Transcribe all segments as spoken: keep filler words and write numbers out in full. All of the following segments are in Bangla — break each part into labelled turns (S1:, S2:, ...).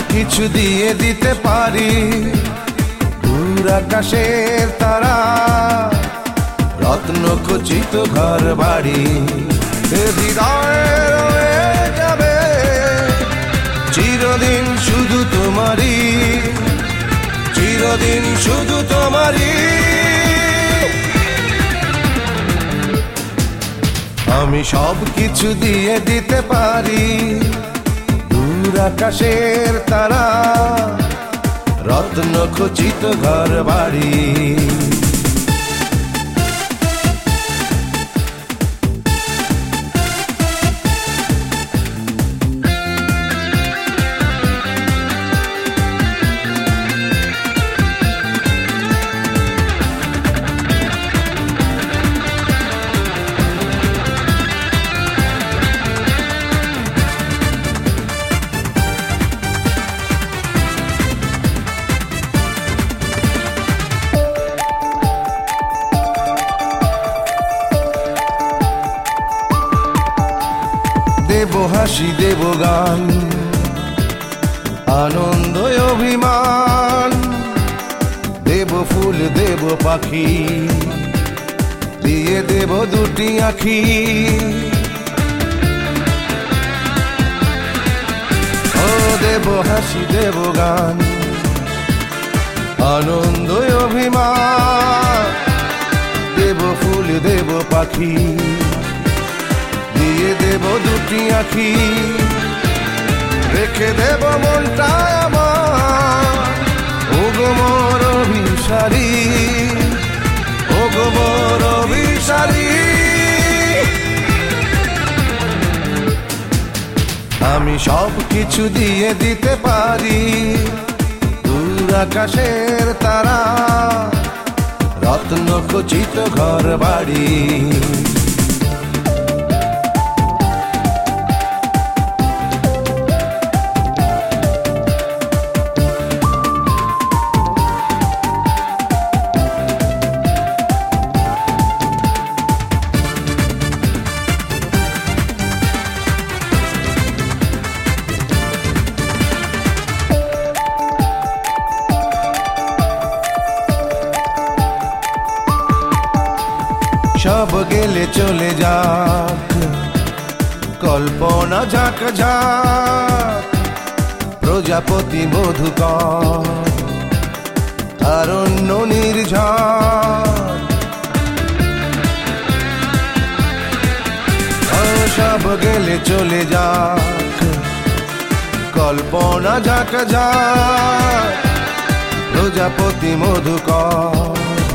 S1: কিছু দিয়ে দিতে পারি, দূর আকাশের তারা, রত্ন খচিত ঘর বাড়ি। হৃদয়ে রয়ে যাবে চিরদিন শুধু তোমারই, চিরদিন শুধু তোমারই। আমি সব কিছু দিয়ে দিতে পারি, দূর আকাশের তারা, রত্ন খচিত ঘর বাড়ি। দেব হাসি দেব গান, আনন্দ অভিমান, দেব ফুল দেব পাখি, দিয়ে দেব দুটি আখি। ও দেব হাসি দেব গান, আনন্দ অভিমান, দেব ফুল দেব পাখি, দিয়ে দেব দুটি আখি। রেখে দেব মনটা আমার, ও গো মোর অভিসারী, ও গো মোর অভিসারী। আমি সব কিছু দিয়ে দিতে পারি, দূর আকাশের তারা, রত্ন খচিত ঘর বাড়ি। সব গেলে চলে যাক, কল্পনা ঝাঁক ঝাঁক, প্রজাপতি মধুকর, তারণ্য নির্ঝর। সব গেলে চলে যাক, কল্পনা ঝাঁক ঝাঁক, প্রজাপতি মধুকর,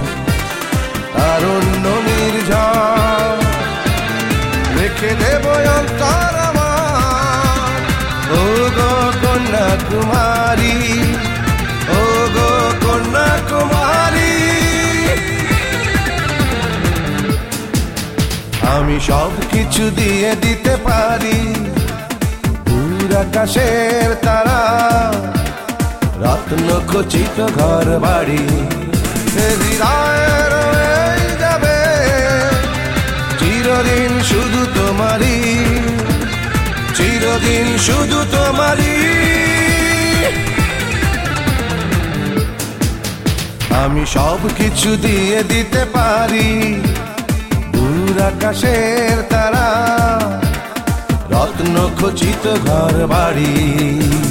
S1: তারণ্য নির্ঝর। রেখে দেব অন্তর আমার, ও গো কন্যা কুমারী, ও গো কন্যা কুমারী। আমি সব কিছু দিয়ে দিতে পারি, দূর আকাশের তারা, রত্ন খচিত ঘর বাড়ি। হৃদয়ে রয়ে যাবে চিরদিন শুধু তোমারই, চিরদিন শুধু তোমারই। আমি সব কিছু দিয়ে দিতে পারি, দূর আকাশের তারা, রত্ন খচিত ঘর বাড়ি।